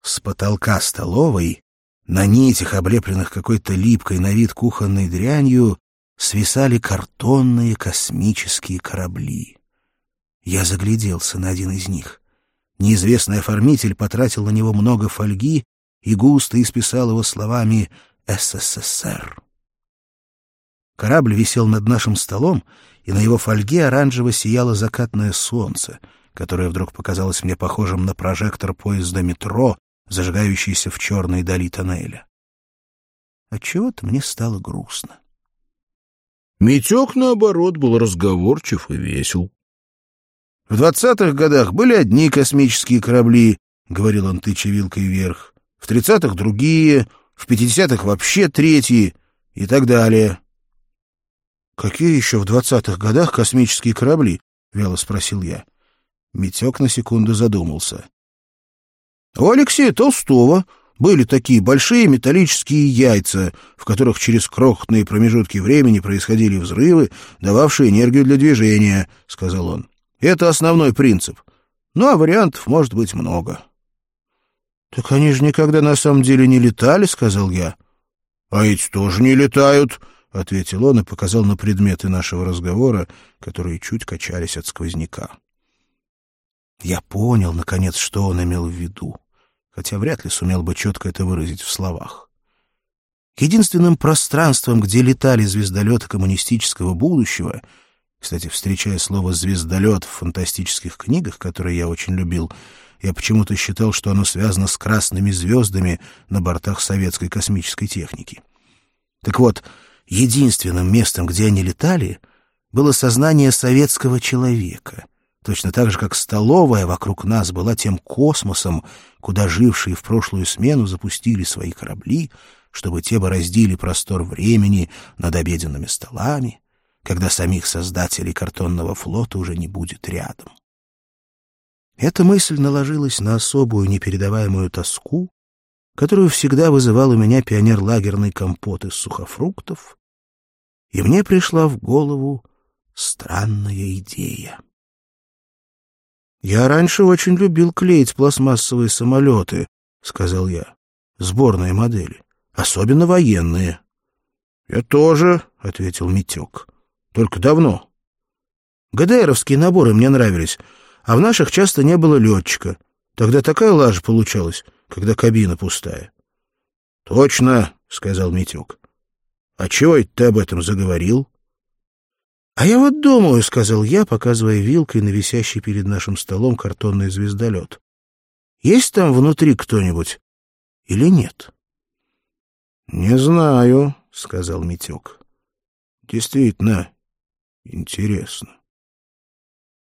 С потолка столовой, на нитях, облепленных какой-то липкой на вид кухонной дрянью, свисали картонные космические корабли. Я загляделся на один из них. Неизвестный оформитель потратил на него много фольги и густо исписал его словами «СССР». Корабль висел над нашим столом, и на его фольге оранжево сияло закатное солнце, которое вдруг показалось мне похожим на прожектор поезда метро, зажигающийся в черной дали тоннеля. Отчего-то мне стало грустно. Митек, наоборот, был разговорчив и весел. «В 20-х годах были одни космические корабли, — говорил он, тыча вилкой вверх, — в 30-х другие, в 50-х вообще третьи и так далее». «Какие еще в 20-х годах космические корабли?» — вяло спросил я. Митек на секунду задумался. «У Алексея Толстого были такие большие металлические яйца, в которых через крохотные промежутки времени происходили взрывы, дававшие энергию для движения», — сказал он. «Это основной принцип. Ну, а вариантов может быть много». «Так они же никогда на самом деле не летали», — сказал я. «А эти тоже не летают», — ответил он и показал на предметы нашего разговора, которые чуть качались от сквозняка. Я понял, наконец, что он имел в виду, хотя вряд ли сумел бы четко это выразить в словах. Единственным пространством, где летали звездолеты коммунистического будущего, кстати, встречая слово «звездолет» в фантастических книгах, которые я очень любил, я почему-то считал, что оно связано с красными звездами на бортах советской космической техники. Так вот, единственным местом, где они летали, было сознание советского человека, точно так же, как столовая вокруг нас была тем космосом, куда жившие в прошлую смену запустили свои корабли, чтобы те бороздили простор времени над обеденными столами, когда самих создателей картонного флота уже не будет рядом. Эта мысль наложилась на особую непередаваемую тоску, которую всегда вызывал у меня пионерлагерный компот из сухофруктов, и мне пришла в голову странная идея. «Я раньше очень любил клеить пластмассовые самолеты», — сказал я, — «сборные модели, особенно военные». «Я тоже», — ответил Митек, — «только давно. ГДРовские наборы мне нравились, а в наших часто не было летчика. Тогда такая лажа получалась, когда кабина пустая». «Точно», — сказал Митек. «А чего это ты об этом заговорил?» «А я вот думаю», — сказал я, показывая вилкой на висящий перед нашим столом картонный звездолет. «Есть там внутри кто-нибудь или нет?» «Не знаю», — сказал Митек. «Действительно интересно».